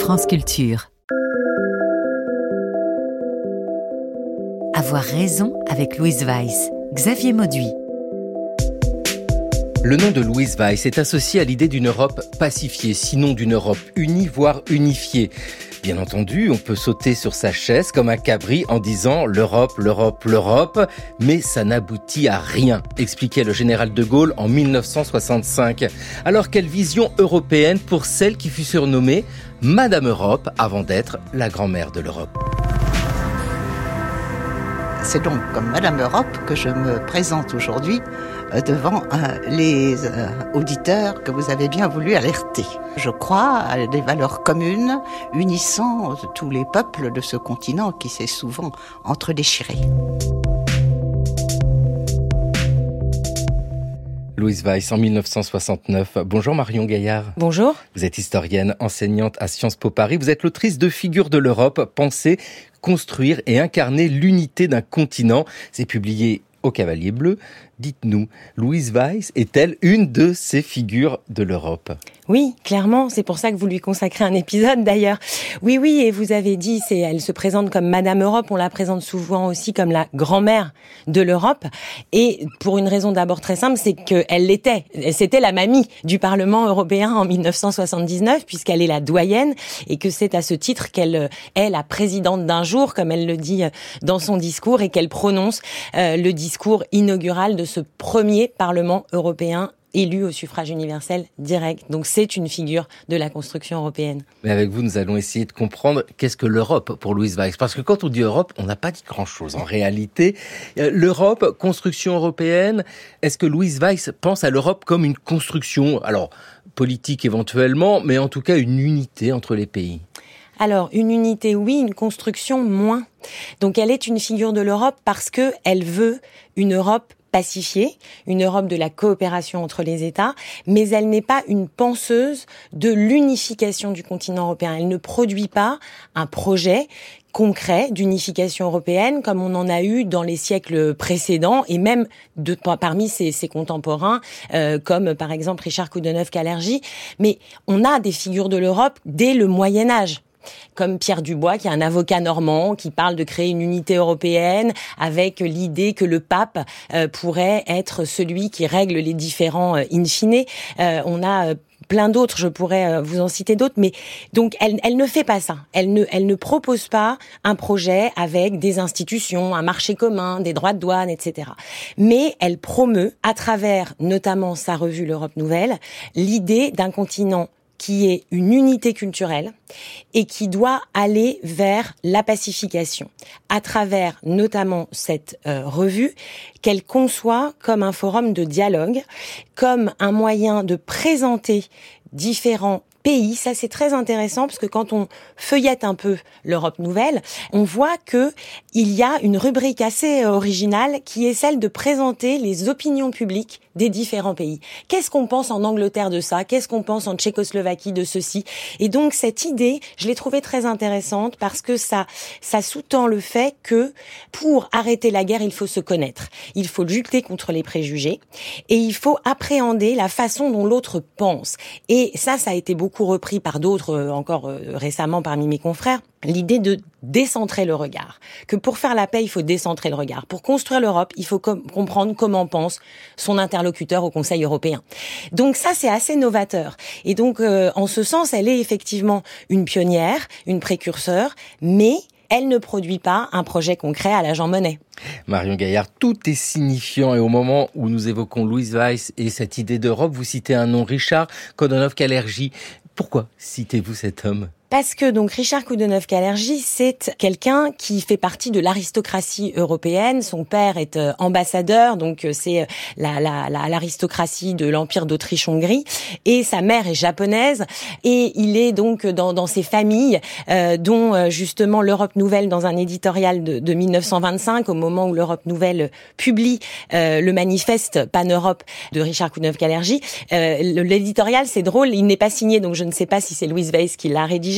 France Culture. Avoir raison avec Louise Weiss. Xavier Mauduit. Le nom de Louise Weiss est associé à l'idée d'une Europe pacifiée, sinon d'une Europe unie, voire unifiée. Bien entendu, on peut sauter sur sa chaise comme un cabri en disant « l'Europe, l'Europe, l'Europe », mais ça n'aboutit à rien, expliquait le général de Gaulle en 1965. Alors, quelle vision européenne pour celle qui fut surnommée Madame Europe avant d'être la grand-mère de l'Europe? C'est donc comme Madame Europe que je me présente aujourd'hui devant les auditeurs que vous avez bien voulu alerter. Je crois à des valeurs communes unissant tous les peuples de ce continent qui s'est souvent entredéchiré. Louise Weiss, en 1969. Bonjour Marion Gaillard. Bonjour. Vous êtes historienne, enseignante à Sciences Po Paris. Vous êtes l'autrice de Figures de l'Europe, penser, construire et incarner l'unité d'un continent. C'est publié au Cavalier Bleu. Dites-nous, Louise Weiss est-elle une de ces figures de l'Europe ? Oui, clairement, c'est pour ça que vous lui consacrez un épisode d'ailleurs. Oui, et vous avez dit, elle se présente comme Madame Europe, on la présente souvent aussi comme la grand-mère de l'Europe. Et pour une raison d'abord très simple, c'est qu'elle l'était. C'était la mamie du Parlement européen en 1979, puisqu'elle est la doyenne, et que c'est à ce titre qu'elle est la présidente d'un jour, comme elle le dit dans son discours, et qu'elle prononce le discours inaugural de ce premier Parlement européen élu au suffrage universel direct. Donc c'est une figure de la construction européenne. Mais avec vous, nous allons essayer de comprendre qu'est-ce que l'Europe pour Louise Weiss. Parce que quand on dit Europe, on n'a pas dit grand-chose. En réalité, l'Europe, construction européenne, est-ce que Louise Weiss pense à l'Europe comme une construction, alors politique éventuellement, mais en tout cas une unité entre les pays ? Alors, une unité, oui, une construction, moins. Donc elle est une figure de l'Europe parce qu'elle veut une Europe pacifiée, une Europe de la coopération entre les États, mais elle n'est pas une penseuse de l'unification du continent européen. Elle ne produit pas un projet concret d'unification européenne comme on en a eu dans les siècles précédents et même parmi ses contemporains comme par exemple Richard Coudenhove-Kalergi. Mais on a des figures de l'Europe dès le Moyen-Âge, comme Pierre Dubois, qui est un avocat normand, qui parle de créer une unité européenne avec l'idée que le pape pourrait être celui qui règle les différends in fine. On a plein d'autres, je pourrais vous en citer d'autres, mais donc elle ne fait pas ça. Elle ne propose pas un projet avec des institutions, un marché commun, des droits de douane, etc. Mais elle promeut, à travers notamment sa revue L'Europe Nouvelle, l'idée d'un continent qui est une unité culturelle et qui doit aller vers la pacification, à travers notamment cette revue qu'elle conçoit comme un forum de dialogue, comme un moyen de présenter différents pays. Ça, c'est très intéressant parce que quand on feuillette un peu l'Europe Nouvelle, on voit que il y a une rubrique assez originale qui est celle de présenter les opinions publiques des différents pays. Qu'est-ce qu'on pense en Angleterre de ça? Qu'est-ce qu'on pense en Tchécoslovaquie de ceci? Et donc, cette idée, je l'ai trouvée très intéressante parce que ça sous-tend le fait que pour arrêter la guerre, il faut se connaître. Il faut lutter contre les préjugés et il faut appréhender la façon dont l'autre pense. Et ça a été beaucoup repris par d'autres encore récemment parmi mes confrères. L'idée de décentrer le regard. Que pour faire la paix, il faut décentrer le regard. Pour construire l'Europe, il faut comprendre comment pense son interlocuteur au Conseil européen. Donc ça, c'est assez novateur. Et donc, en ce sens, elle est effectivement une pionnière, une précurseur, mais elle ne produit pas un projet concret à la Jean Monnet. Marion Gaillard, tout est signifiant et au moment où nous évoquons Louise Weiss et cette idée d'Europe, vous citez un nom, Richard Coudenhove-Kalergi. Pourquoi citez-vous cet homme ? Parce que donc Richard Coudenhove-Kalergi, c'est quelqu'un qui fait partie de l'aristocratie européenne. Son père est ambassadeur, donc c'est l'aristocratie de l'Empire d'Autriche-Hongrie, et sa mère est japonaise. Et il est donc dans ces familles dont justement l'Europe Nouvelle, dans un éditorial de 1925, au moment où l'Europe Nouvelle publie le manifeste Pan-Europe de Richard Coudenhove-Kalergi. L'éditorial, c'est drôle, il n'est pas signé, donc je ne sais pas si c'est Louise Weiss qui l'a rédigé.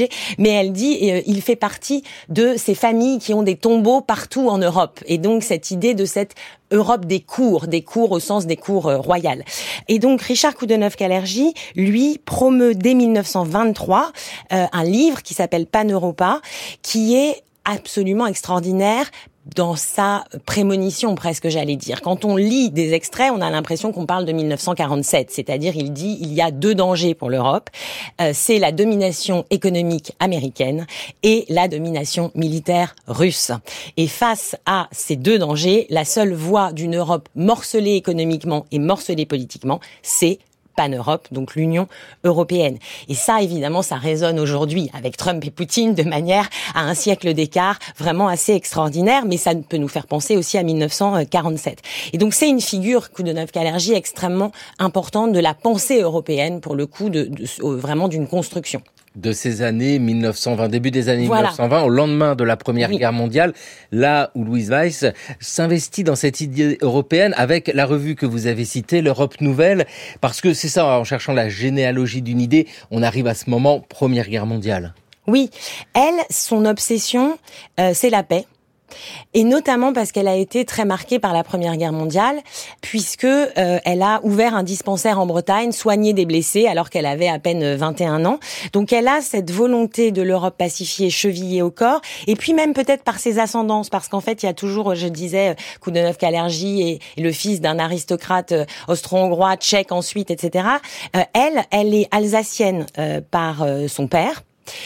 sujet, mais elle dit il fait partie de ces familles qui ont des tombeaux partout en Europe. Et donc cette idée de cette Europe des cours au sens des cours royales. Et donc Richard Coudenhove-Kalergi, lui, promeut dès 1923 un livre qui s'appelle Pan-Europa, qui est absolument extraordinaire dans sa prémonition, presque, j'allais dire. Quand on lit des extraits, on a l'impression qu'on parle de 1947, c'est-à-dire il dit il y a deux dangers pour l'Europe, c'est la domination économique américaine et la domination militaire russe. Et face à ces deux dangers, la seule voie d'une Europe morcelée économiquement et morcelée politiquement, c'est Pan-Europe, donc l'Union européenne. Et ça, évidemment, ça résonne aujourd'hui avec Trump et Poutine de manière à un siècle d'écart vraiment assez extraordinaire, mais ça peut nous faire penser aussi à 1947. Et donc, c'est une figure, Coudenhove-Kalergi, extrêmement importante de la pensée européenne, pour le coup, vraiment d'une construction. De ces années 1920, début des années 1920, au lendemain de la Première Guerre mondiale, là où Louise Weiss s'investit dans cette idée européenne avec la revue que vous avez citée, l'Europe Nouvelle, parce que c'est ça, en cherchant la généalogie d'une idée, on arrive à ce moment, Première Guerre mondiale. Oui, elle, son obsession, c'est la paix. Et notamment parce qu'elle a été très marquée par la Première Guerre mondiale, puisque elle a ouvert un dispensaire en Bretagne, soigné des blessés alors qu'elle avait à peine 21 ans. Donc elle a cette volonté de l'Europe pacifiée chevillée au corps, et puis même peut-être par ses ascendances, parce qu'en fait il y a toujours, je disais, Coudenhove-Kalergi est le fils d'un aristocrate austro-hongrois, tchèque ensuite, etc. Elle est alsacienne par son père.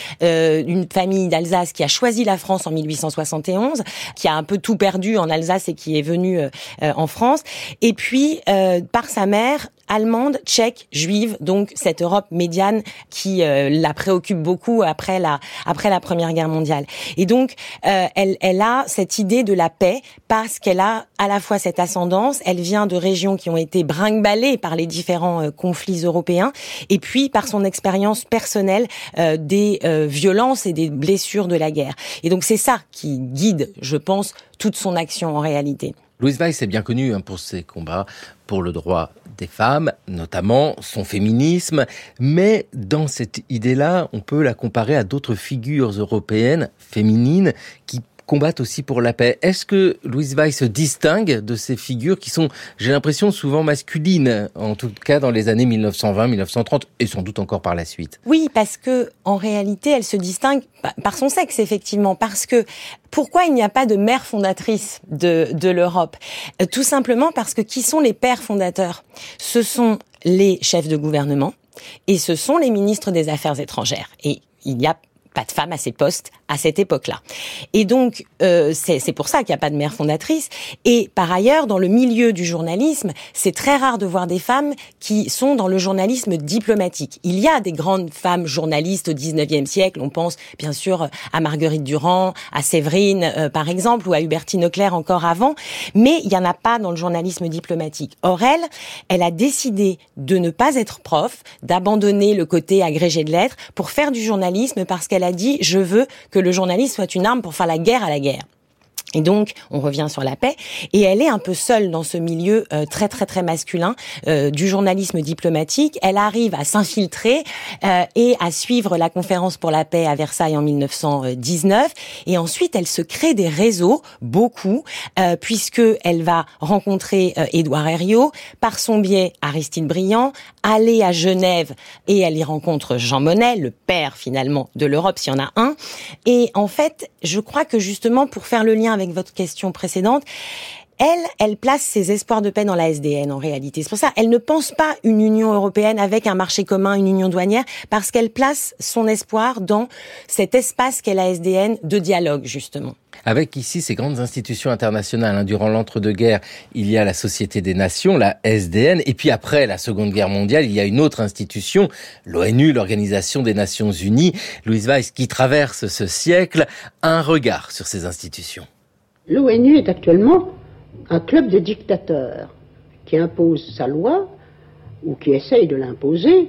Une famille d'Alsace qui a choisi la France en 1871, qui a un peu tout perdu en Alsace et qui est venue en France, et puis par sa mère, allemande, tchèque, juive, donc cette Europe médiane qui la préoccupe beaucoup après la Première Guerre mondiale. Et donc elle a cette idée de la paix parce qu'elle a à la fois cette ascendance, elle vient de régions qui ont été brinque-ballées par les différents conflits européens, et puis par son expérience personnelle des violences et des blessures de la guerre. Et donc c'est ça qui guide, je pense, toute son action en réalité. Louise Weiss est bien connue pour ses combats pour le droit des femmes, notamment son féminisme, mais dans cette idée-là, on peut la comparer à d'autres figures européennes féminines qui combattent aussi pour la paix. Est-ce que Louise Weiss se distingue de ces figures qui sont, j'ai l'impression, souvent masculines, en tout cas dans les années 1920, 1930 et sans doute encore par la suite? Oui, parce que en réalité, elle se distingue par son sexe, effectivement, parce que pourquoi il n'y a pas de mère fondatrice de l'Europe? Tout simplement parce que qui sont les pères fondateurs? Ce sont les chefs de gouvernement et ce sont les ministres des Affaires étrangères. Et il n'y a pas de femmes à ces postes à cette époque-là. Et donc, c'est pour ça qu'il n'y a pas de mère fondatrice. Et par ailleurs, dans le milieu du journalisme, c'est très rare de voir des femmes qui sont dans le journalisme diplomatique. Il y a des grandes femmes journalistes au 19e siècle. On pense bien sûr à Marguerite Durand, à Séverine, par exemple, ou à Hubertine Auclair encore avant. Mais il n'y en a pas dans le journalisme diplomatique. Or, elle a décidé de ne pas être prof, d'abandonner le côté agrégé de lettres pour faire du journalisme parce qu'elle a dit « Je veux que le journalisme soit une arme pour faire la guerre à la guerre ». Et donc, on revient sur la paix, et elle est un peu seule dans ce milieu très très très masculin du journalisme diplomatique. Elle arrive à s'infiltrer et à suivre la conférence pour la paix à Versailles en 1919, et ensuite elle se crée des réseaux, beaucoup, puisque elle va rencontrer Édouard Herriot, par son biais Aristide Briand, aller à Genève, et elle y rencontre Jean Monnet, le père finalement de l'Europe, s'il y en a un. Et en fait, je crois que justement, pour faire le lien avec votre question précédente, elle place ses espoirs de paix dans la SDN en réalité. C'est pour ça, elle ne pense pas une Union européenne avec un marché commun, une union douanière, parce qu'elle place son espoir dans cet espace qu'est la SDN de dialogue, justement. Avec ici ces grandes institutions internationales. Durant l'entre-deux-guerres, il y a la Société des Nations, la SDN, et puis après la Seconde Guerre mondiale, il y a une autre institution, l'ONU, l'Organisation des Nations Unies. Louise Weiss, qui traverse ce siècle, a un regard sur ces institutions. L'ONU est actuellement un club de dictateurs qui impose sa loi, ou qui essaye de l'imposer,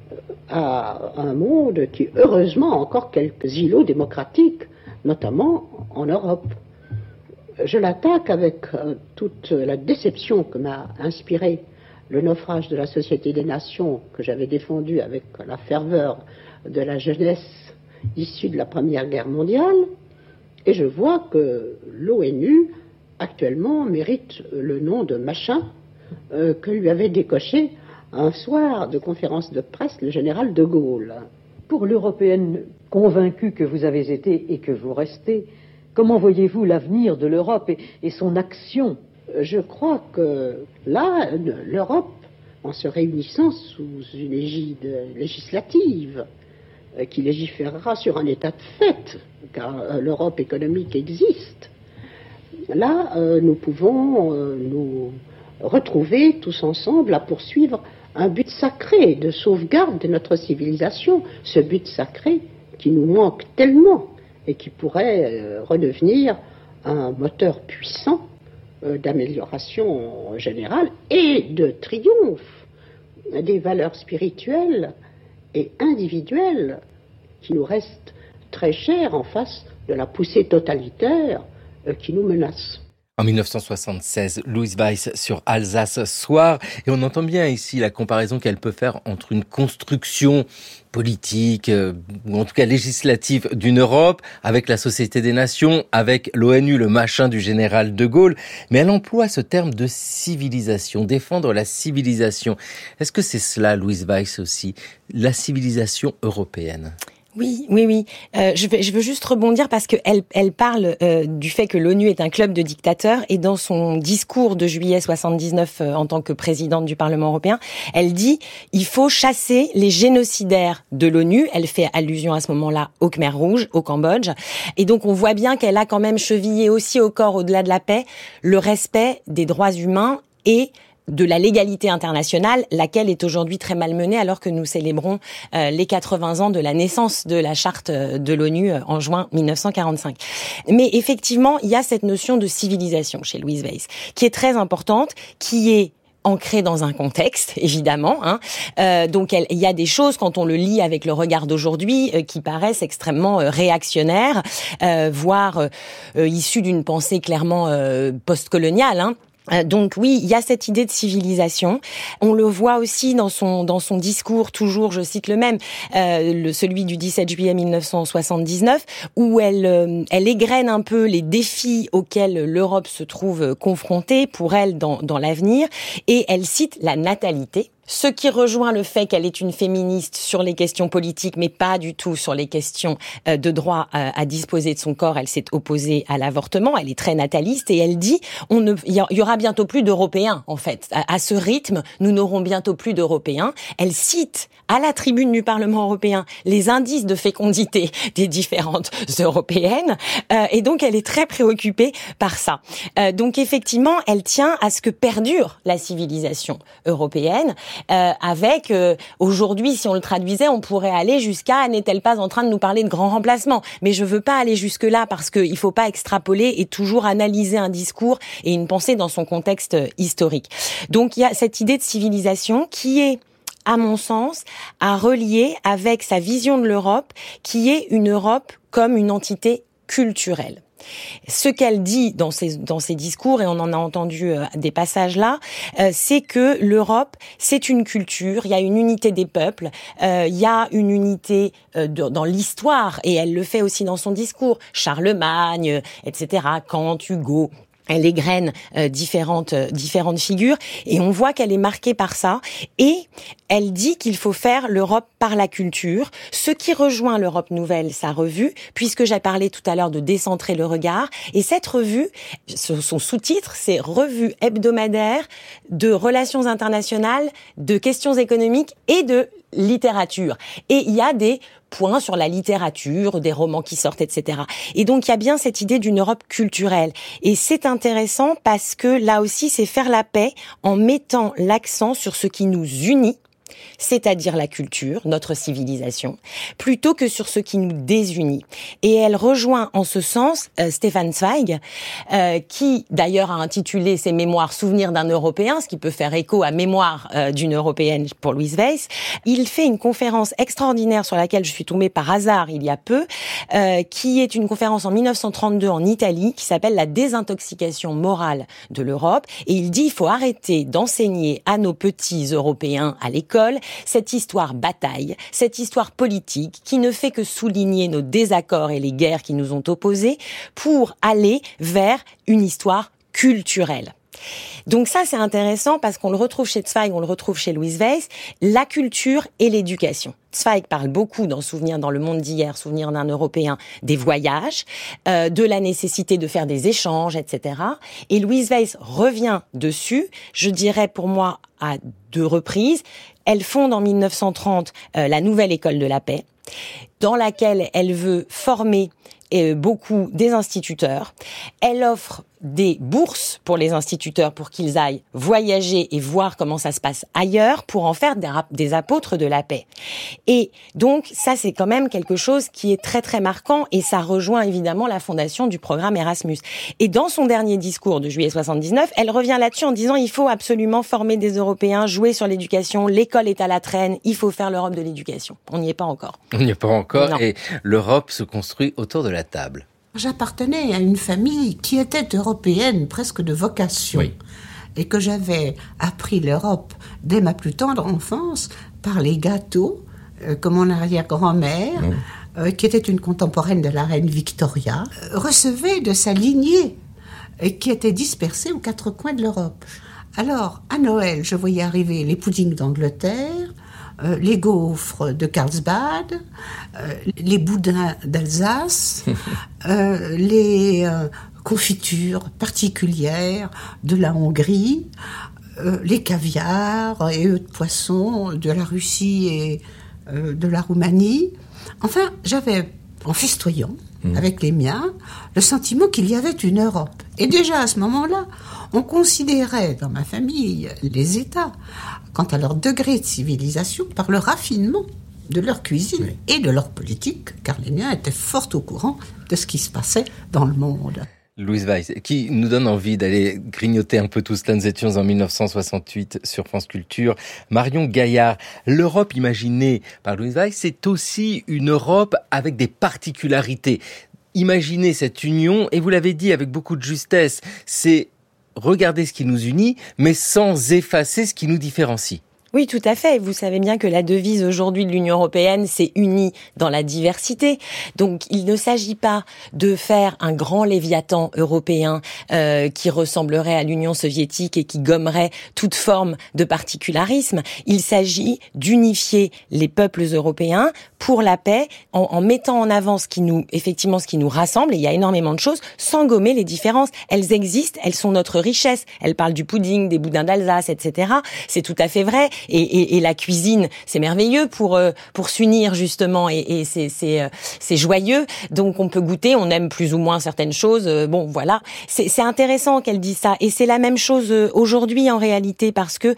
à un monde qui, heureusement, a encore quelques îlots démocratiques, notamment en Europe. Je l'attaque avec toute la déception que m'a inspiré le naufrage de la Société des Nations, que j'avais défendu avec la ferveur de la jeunesse issus de la Première Guerre mondiale, et je vois que l'ONU, actuellement, mérite le nom de machin que lui avait décoché un soir de conférence de presse le général de Gaulle. Pour l'Européenne convaincue que vous avez été et que vous restez, comment voyez-vous l'avenir de l'Europe et son action ? Je crois que là, l'Europe, en se réunissant sous une égide législative, qui légiférera sur un état de fait, car l'Europe économique existe, là, nous pouvons nous retrouver tous ensemble à poursuivre un but sacré de sauvegarde de notre civilisation, ce but sacré qui nous manque tellement et qui pourrait redevenir un moteur puissant d'amélioration générale et de triomphe des valeurs spirituelles et individuelles qui nous restent très chères en face de la poussée totalitaire qui nous menace. En 1976, Louise Weiss sur Alsace Soir, et on entend bien ici la comparaison qu'elle peut faire entre une construction politique, ou en tout cas législative d'une Europe, avec la Société des Nations, avec l'ONU, le machin du général de Gaulle, mais elle emploie ce terme de civilisation, défendre la civilisation. Est-ce que c'est cela, Louise Weiss aussi, la civilisation européenne ? Oui. Je veux juste rebondir parce que elle parle du fait que l'ONU est un club de dictateurs, et dans son discours de juillet 79 en tant que présidente du Parlement européen, elle dit il faut chasser les génocidaires de l'ONU. Elle fait allusion à ce moment-là au Khmer Rouge, au Cambodge, et donc on voit bien qu'elle a quand même chevillé aussi au corps, au-delà de la paix, le respect des droits humains et de la légalité internationale, laquelle est aujourd'hui très malmenée alors que nous célébrons les 80 ans de la naissance de la charte de l'ONU en juin 1945. Mais effectivement, il y a cette notion de civilisation chez Louise Weiss, qui est très importante, qui est ancré dans un contexte, évidemment. Donc, il y a des choses, quand on le lit avec le regard d'aujourd'hui, qui paraissent extrêmement réactionnaires, voire issues d'une pensée clairement postcoloniale. Donc oui, il y a cette idée de civilisation. On le voit aussi dans son discours, toujours, je cite le même, celui du 17 juillet 1979, où elle égrène un peu les défis auxquels l'Europe se trouve confrontée pour elle dans l'avenir, et elle cite la natalité. Ce qui rejoint le fait qu'elle est une féministe sur les questions politiques, mais pas du tout sur les questions de droit à disposer de son corps. Elle s'est opposée à l'avortement, elle est très nataliste, et elle dit il y aura bientôt plus d'Européens, en fait. À ce rythme, nous n'aurons bientôt plus d'Européens. Elle cite à la tribune du Parlement européen les indices de fécondité des différentes Européennes, et donc elle est très préoccupée par ça. Donc effectivement, elle tient à ce que perdure la civilisation européenne, avec aujourd'hui, si on le traduisait, on pourrait aller jusqu'à n'est-elle pas en train de nous parler de grand remplacement? Mais je veux pas aller jusque là parce qu'il faut pas extrapoler et toujours analyser un discours et une pensée dans son contexte historique. Donc il y a cette idée de civilisation qui est, à mon sens, à relier avec sa vision de l'Europe, qui est une Europe comme une entité culturelle. Ce qu'elle dit dans ses discours, et on en a entendu des passages là, c'est que l'Europe, c'est une culture, il y a une unité des peuples, il y a une unité dans l'histoire, et elle le fait aussi dans son discours. Charlemagne, etc., Kant, Hugo. Elle égrène différentes figures, et on voit qu'elle est marquée par ça, et elle dit qu'il faut faire l'Europe par la culture, ce qui rejoint l'Europe Nouvelle, sa revue, puisque j'ai parlé tout à l'heure de décentrer le regard, et cette revue, son sous-titre, c'est Revue hebdomadaire de relations internationales, de questions économiques et de littérature. Et il y a des points sur la littérature, des romans qui sortent, etc. Et donc, il y a bien cette idée d'une Europe culturelle. Et c'est intéressant parce que, là aussi, c'est faire la paix en mettant l'accent sur ce qui nous unit, c'est-à-dire la culture, notre civilisation, plutôt que sur ce qui nous désunit. Et elle rejoint en ce sens Stefan Zweig, qui d'ailleurs a intitulé ses mémoires « Souvenirs d'un Européen », ce qui peut faire écho à « Mémoire d'une Européenne » pour Louise Weiss. Il fait une conférence extraordinaire sur laquelle je suis tombée par hasard il y a peu, qui est une conférence en 1932 en Italie, qui s'appelle « La désintoxication morale de l'Europe ». Et il dit il faut arrêter d'enseigner à nos petits Européens à l'école l'école cette histoire bataille, cette histoire politique qui ne fait que souligner nos désaccords et les guerres qui nous ont opposés pour aller vers une histoire culturelle. Donc ça, c'est intéressant parce qu'on le retrouve chez Zweig, on le retrouve chez Louise Weiss, la culture et l'éducation. Zweig parle beaucoup dans Souvenir dans le monde d'hier, Souvenir d'un Européen, des voyages, de la nécessité de faire des échanges, etc. Et Louise Weiss revient dessus, je dirais pour moi à 2 reprises. Elle fonde en 1930 la Nouvelle École de la Paix, dans laquelle elle veut former beaucoup des instituteurs. Elle offre des bourses pour les instituteurs pour qu'ils aillent voyager et voir comment ça se passe ailleurs pour en faire des apôtres de la paix. Et donc, ça, c'est quand même quelque chose qui est très, très marquant et ça rejoint évidemment la fondation du programme Erasmus. Et dans son dernier discours de juillet 79, elle revient là-dessus en disant il faut absolument former des Européens, jouer sur l'éducation, l'école est à la traîne, il faut faire l'Europe de l'éducation. On n'y est pas encore. On n'y est pas encore Non. Et l'Europe se construit autour de la table. J'appartenais à une famille qui était européenne, presque de vocation, Oui. et que j'avais appris l'Europe dès ma plus tendre enfance par les gâteaux que mon arrière-grand-mère, qui était une contemporaine de la reine Victoria, recevait de sa lignée, qui était dispersée aux 4 coins de l'Europe. Alors, à Noël, je voyais arriver les puddings d'Angleterre, les gaufres de Carlsbad, les boudins d'Alsace, les confitures particulières de la Hongrie, les caviars et œufs de poisson de la Russie et de la Roumanie. Enfin, j'avais, en festoyant avec les miens, le sentiment qu'il y avait une Europe. Et déjà à ce moment-là, on considérait dans ma famille les États, quant à leur degré de civilisation, par le raffinement de leur cuisine et de leur politique, car les miens étaient fort au courant de ce qui se passait dans le monde. Louise Weiss, qui nous donne envie d'aller grignoter un peu tout cela. Nous étions en 1968 sur France Culture. Marion Gaillard, l'Europe imaginée par Louise Weiss, c'est aussi une Europe avec des particularités. Imaginez cette union, et vous l'avez dit avec beaucoup de justesse, c'est regarder ce qui nous unit, mais sans effacer ce qui nous différencie. Oui, tout à fait. Vous savez bien que la devise aujourd'hui de l'Union européenne, c'est unie dans la diversité. Donc, il ne s'agit pas de faire un grand léviathan européen qui ressemblerait à l'Union soviétique et qui gommerait toute forme de particularisme. Il s'agit d'unifier les peuples européens pour la paix en mettant en avant ce qui nous rassemble. Et il y a énormément de choses sans gommer les différences. Elles existent, elles sont notre richesse. Elle parle du pudding, des boudins d'Alsace, etc. C'est tout à fait vrai. Et la cuisine, c'est merveilleux pour s'unir justement et c'est joyeux. Donc on peut goûter, on aime plus ou moins certaines choses. Bon voilà, c'est intéressant qu'elle dise ça et c'est la même chose aujourd'hui en réalité parce que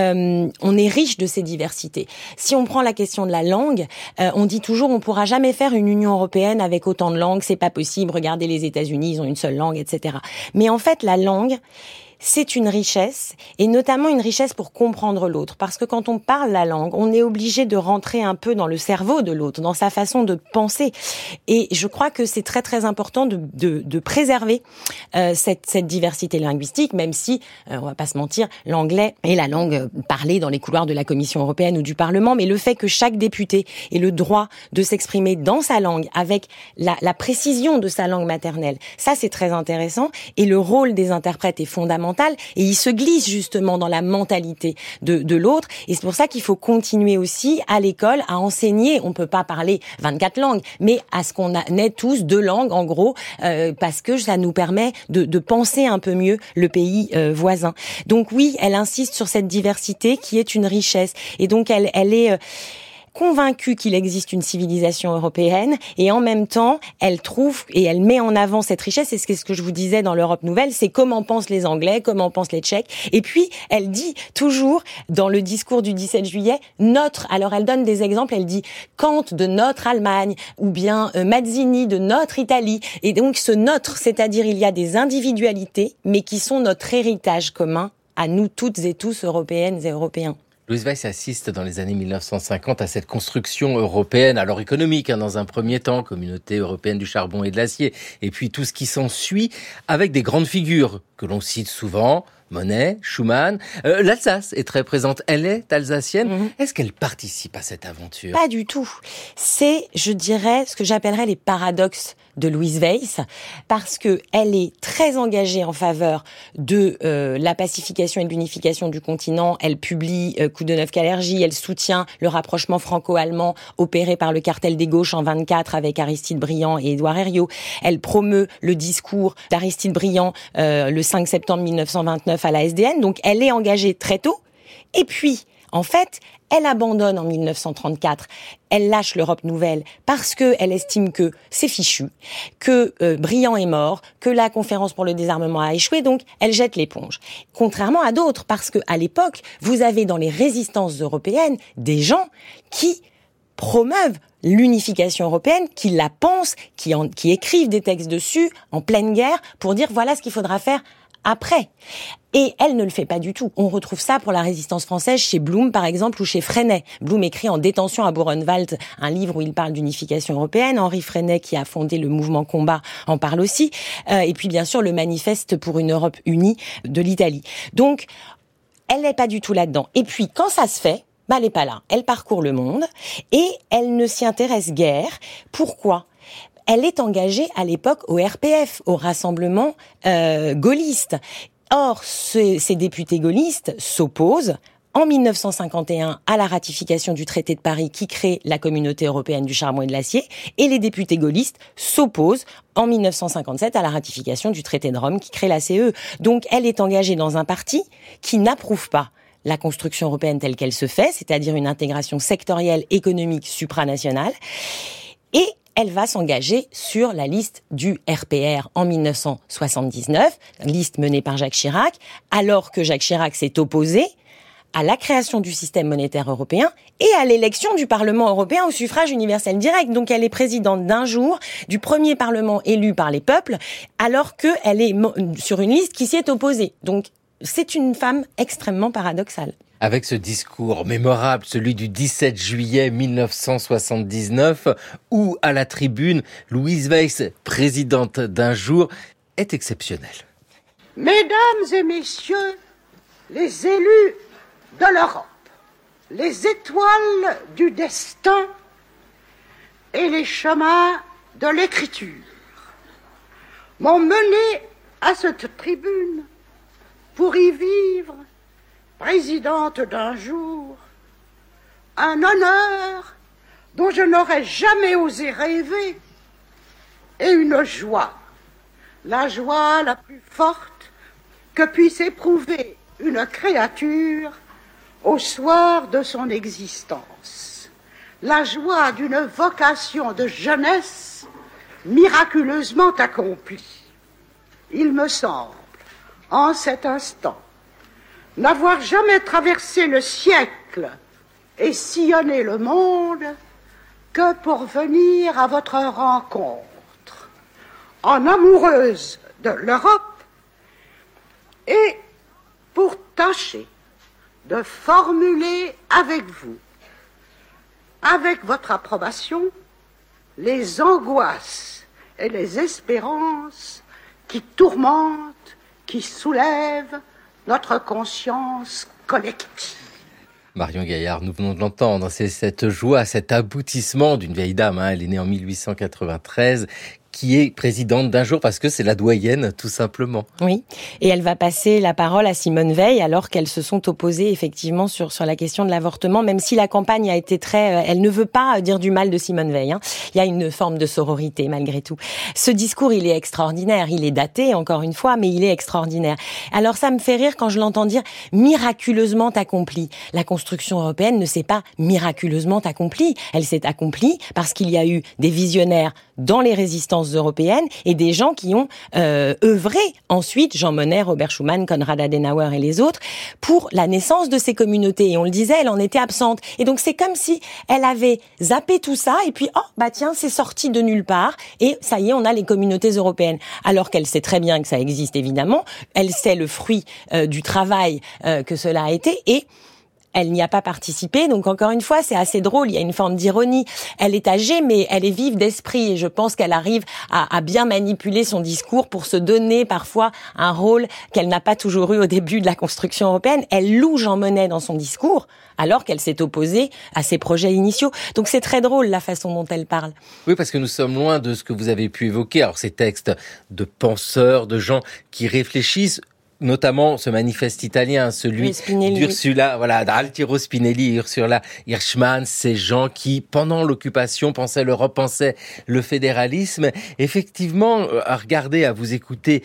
on est riche de ces diversités. Si on prend la question de la langue, on dit toujours on pourra jamais faire une Union européenne avec autant de langues, c'est pas possible. Regardez les États-Unis, ils ont une seule langue, etc. Mais en fait la langue, c'est une richesse, et notamment une richesse pour comprendre l'autre. Parce que quand on parle la langue, on est obligé de rentrer un peu dans le cerveau de l'autre, dans sa façon de penser. Et je crois que c'est très très important de préserver cette diversité linguistique, même si, on va pas se mentir, l'anglais est la langue parlée dans les couloirs de la Commission européenne ou du Parlement, mais le fait que chaque député ait le droit de s'exprimer dans sa langue, avec la précision de sa langue maternelle, ça c'est très intéressant, et le rôle des interprètes est fondamental. Et il se glisse justement dans la mentalité de l'autre. Et c'est pour ça qu'il faut continuer aussi à l'école à enseigner. On peut pas parler 24 langues, mais à ce qu'on ait tous 2 langues en gros, parce que ça nous permet de penser un peu mieux le pays voisin. Donc oui, elle insiste sur cette diversité qui est une richesse. Et donc elle est convaincue qu'il existe une civilisation européenne et en même temps, elle trouve et elle met en avant cette richesse. Et c'est ce que je vous disais dans l'Europe nouvelle, c'est comment pensent les Anglais, comment pensent les Tchèques. Et puis, elle dit toujours, dans le discours du 17 juillet, alors elle donne des exemples, elle dit Kant de notre Allemagne ou bien Mazzini de notre Italie. Et donc, ce notre, c'est-à-dire il y a des individualités, mais qui sont notre héritage commun à nous toutes et tous, européennes et européens. Louise Weiss assiste dans les années 1950 à cette construction européenne, alors économique dans un premier temps, Communauté européenne du charbon et de l'acier, et puis tout ce qui s'ensuit, avec des grandes figures que l'on cite souvent, Monnet, Schuman. L'Alsace est très présente. Elle est alsacienne. Est-ce qu'elle participe à cette aventure? Pas du tout. C'est, je dirais, ce que j'appellerais les paradoxes de Louise Weiss, parce que elle est très engagée en faveur de la pacification et de l'unification du continent. Elle publie Coup de neuf qu'allergie, elle soutient le rapprochement franco-allemand opéré par le cartel des gauches en 24 avec Aristide Briand et Édouard Herriot. Elle promeut le discours d'Aristide Briand le 5 septembre 1929 à la SDN, donc elle est engagée très tôt. Et puis, en fait, elle abandonne en 1934, elle lâche l'Europe nouvelle parce que elle estime que c'est fichu, que Briand est mort, que la conférence pour le désarmement a échoué, donc elle jette l'éponge. Contrairement à d'autres, parce que à l'époque, vous avez dans les résistances européennes des gens qui promeuvent l'unification européenne, qui la pensent, qui écrivent des textes dessus en pleine guerre pour dire voilà ce qu'il faudra faire après. Et elle ne le fait pas du tout. On retrouve ça pour la résistance française chez Blum, par exemple, ou chez Freinet. Blum écrit en détention à Buchenwald un livre où il parle d'unification européenne. Henri Freinet, qui a fondé le mouvement Combat, en parle aussi. Et puis, bien sûr, le manifeste pour une Europe unie de l'Italie. Donc, elle n'est pas du tout là-dedans. Et puis, quand ça se fait, elle n'est pas là. Elle parcourt le monde et elle ne s'y intéresse guère. Pourquoi ? Elle est engagée à l'époque au RPF, au Rassemblement gaulliste. Or, ces députés gaullistes s'opposent en 1951 à la ratification du traité de Paris qui crée la Communauté européenne du charbon et de l'acier, et les députés gaullistes s'opposent en 1957 à la ratification du traité de Rome qui crée la CE. Donc, elle est engagée dans un parti qui n'approuve pas la construction européenne telle qu'elle se fait, c'est-à-dire une intégration sectorielle, économique, supranationale, et elle va s'engager sur la liste du RPR en 1979, liste menée par Jacques Chirac, alors que Jacques Chirac s'est opposé à la création du système monétaire européen et à l'élection du Parlement européen au suffrage universel direct. Donc elle est présidente d'un jour du premier Parlement élu par les peuples, alors qu'elle est sur une liste qui s'y est opposée. Donc c'est une femme extrêmement paradoxale. Avec ce discours mémorable, celui du 17 juillet 1979, où, à la tribune, Louise Weiss, présidente d'un jour, est exceptionnelle. Mesdames et messieurs, les élus de l'Europe, les étoiles du destin et les chemins de l'écriture m'ont mené à cette tribune pour y vivre, présidente d'un jour, un honneur dont je n'aurais jamais osé rêver et une joie, la joie la plus forte que puisse éprouver une créature au soir de son existence, la joie d'une vocation de jeunesse miraculeusement accomplie. Il me semble, en cet instant, n'avoir jamais traversé le siècle et sillonné le monde que pour venir à votre rencontre, en amoureuse de l'Europe, et pour tâcher de formuler avec vous, avec votre approbation, les angoisses et les espérances qui tourmentent, qui soulèvent notre conscience collective. Marion Gaillard, nous venons de l'entendre, c'est cette joie, cet aboutissement d'une vieille dame, elle est née en 1893, qui est présidente d'un jour parce que c'est la doyenne, tout simplement. Oui, et elle va passer la parole à Simone Veil alors qu'elles se sont opposées effectivement sur la question de l'avortement, même si la campagne a été très... elle ne veut pas dire du mal de Simone Veil. Il y a une forme de sororité malgré tout. Ce discours, il est extraordinaire. Il est daté, encore une fois, mais il est extraordinaire. Alors ça me fait rire quand je l'entends dire « miraculeusement accompli ». La construction européenne ne s'est pas miraculeusement accomplie. Elle s'est accomplie parce qu'il y a eu des visionnaires dans les résistances européennes et des gens qui ont œuvré ensuite, Jean Monnet, Robert Schuman, Konrad Adenauer et les autres, pour la naissance de ces communautés. Et on le disait, elle en était absente. Et donc c'est comme si elle avait zappé tout ça et puis, tiens, c'est sorti de nulle part et ça y est, on a les communautés européennes. Alors qu'elle sait très bien que ça existe évidemment, elle sait le fruit du travail que cela a été et elle n'y a pas participé. Donc encore une fois, c'est assez drôle, il y a une forme d'ironie. Elle est âgée, mais elle est vive d'esprit et je pense qu'elle arrive à bien manipuler son discours pour se donner parfois un rôle qu'elle n'a pas toujours eu au début de la construction européenne. Elle loue Jean Monnet dans son discours alors qu'elle s'est opposée à ses projets initiaux. Donc c'est très drôle la façon dont elle parle. Oui, parce que nous sommes loin de ce que vous avez pu évoquer. Alors ces textes de penseurs, de gens qui réfléchissent, notamment ce manifeste italien, celui d'Ursula, voilà, d'Altiro Spinelli et Ursula Hirschman, ces gens qui, pendant l'occupation, pensaient l'Europe, pensaient le fédéralisme. Effectivement, à regarder, à vous écouter,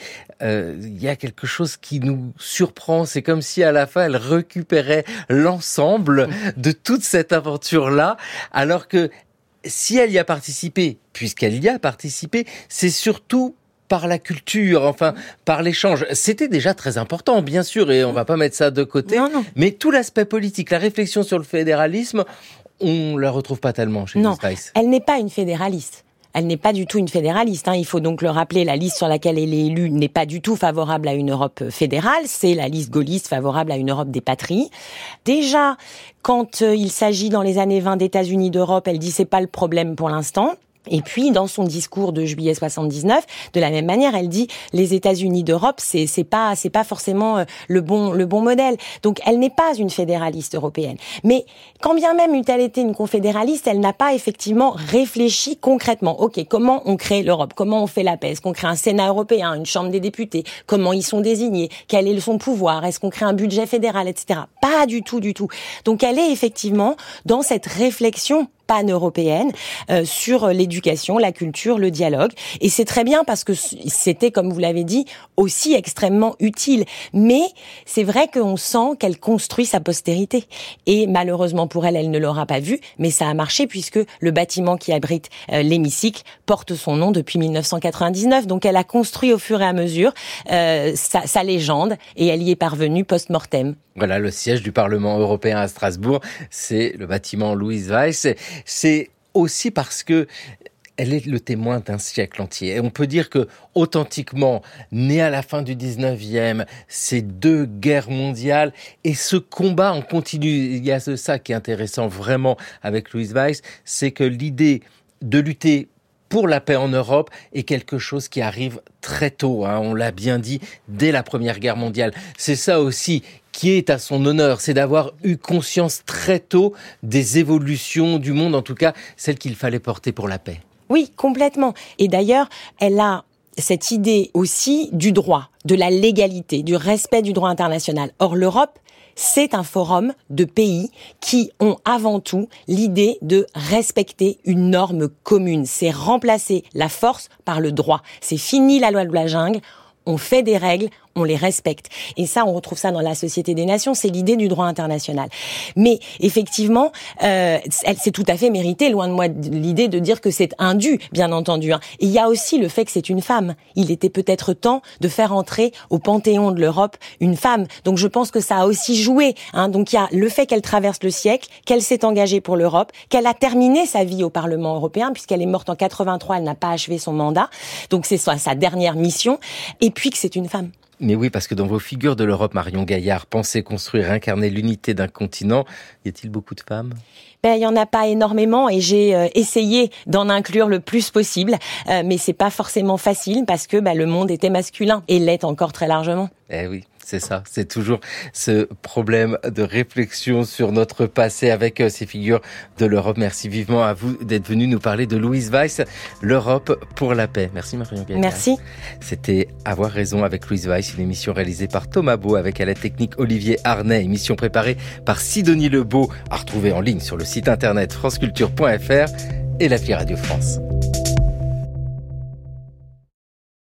il y a quelque chose qui nous surprend. C'est comme si à la fin, elle récupérait l'ensemble de toute cette aventure-là, alors que si elle y a participé, puisqu'elle y a participé, c'est surtout par la culture, enfin, par l'échange. C'était déjà très important, bien sûr, et on va pas mettre ça de côté. Non. Mais tout l'aspect politique, la réflexion sur le fédéralisme, on la retrouve pas tellement chez Louise Weiss. Elle n'est pas une fédéraliste. Elle n'est pas du tout une fédéraliste. Il faut donc le rappeler, la liste sur laquelle elle est élue n'est pas du tout favorable à une Europe fédérale. C'est la liste gaulliste favorable à une Europe des patries. Déjà, quand il s'agit dans les années 20 d'États-Unis d'Europe, elle dit c'est pas le problème pour l'instant. Et puis, dans son discours de juillet 79, de la même manière, elle dit les États-Unis d'Europe, c'est pas forcément le bon modèle. Donc, elle n'est pas une fédéraliste européenne. Mais quand bien même eût-elle été une confédéraliste, elle n'a pas effectivement réfléchi concrètement. Ok, comment on crée l'Europe? Comment on fait la paix? Est-ce qu'on crée un Sénat européen, une Chambre des députés? Comment ils sont désignés? Quel est son pouvoir? Est-ce qu'on crée un budget fédéral, etc. Pas du tout. Donc, elle est effectivement dans cette réflexion pan-européenne sur l'éducation, la culture, le dialogue. Et c'est très bien parce que c'était, comme vous l'avez dit, aussi extrêmement utile. Mais c'est vrai qu'on sent qu'elle construit sa postérité. Et malheureusement pour elle, elle ne l'aura pas vu, mais ça a marché puisque le bâtiment qui abrite l'hémicycle porte son nom depuis 1999. Donc elle a construit au fur et à mesure sa légende et elle y est parvenue post-mortem. Voilà, le siège du Parlement européen à Strasbourg, c'est le bâtiment Louise Weiss. C'est aussi parce que elle est le témoin d'un siècle entier. Et on peut dire que, authentiquement, née à la fin du 19e, ces deux guerres mondiales, et ce combat en continu, il y a ça qui est intéressant vraiment avec Louise Weiss, c'est que l'idée de lutter pour la paix en Europe est quelque chose qui arrive très tôt, on l'a bien dit, dès la Première Guerre mondiale. C'est ça aussi qui est à son honneur, c'est d'avoir eu conscience très tôt des évolutions du monde, en tout cas celles qu'il fallait porter pour la paix. Oui, complètement. Et d'ailleurs, elle a cette idée aussi du droit, de la légalité, du respect du droit international. Or, l'Europe, c'est un forum de pays qui ont avant tout l'idée de respecter une norme commune. C'est remplacer la force par le droit. C'est fini la loi de la jungle. On fait des règles, on les respecte. Et ça, on retrouve ça dans la Société des Nations, c'est l'idée du droit international. Mais effectivement, c'est tout à fait mérité, loin de moi l'idée de dire que c'est indu, bien entendu. Et il y a aussi le fait que c'est une femme. Il était peut-être temps de faire entrer au panthéon de l'Europe une femme. Donc je pense que ça a aussi joué. Donc il y a le fait qu'elle traverse le siècle, qu'elle s'est engagée pour l'Europe, qu'elle a terminé sa vie au Parlement européen, puisqu'elle est morte en 83, elle n'a pas achevé son mandat. Donc c'est sa dernière mission. Et puis que c'est une femme. Mais oui, parce que dans vos figures de l'Europe, Marion Gaillard, penser, construire, incarner l'unité d'un continent, y a-t-il beaucoup de femmes ? Il y en a pas énormément et j'ai essayé d'en inclure le plus possible, mais c'est pas forcément facile parce que le monde était masculin et l'est encore très largement. Eh oui, c'est ça, c'est toujours ce problème de réflexion sur notre passé avec ces figures de l'Europe. Merci vivement à vous d'être venu nous parler de Louise Weiss, l'Europe pour la paix. Merci Marion Gaillard. Merci. C'était Avoir raison avec Louise Weiss, une émission réalisée par Thomas Beau avec à la technique Olivier Arnay, émission préparée par Sidonie Lebeau, à retrouver en ligne sur le site internet franceculture.fr et l'appli Radio France.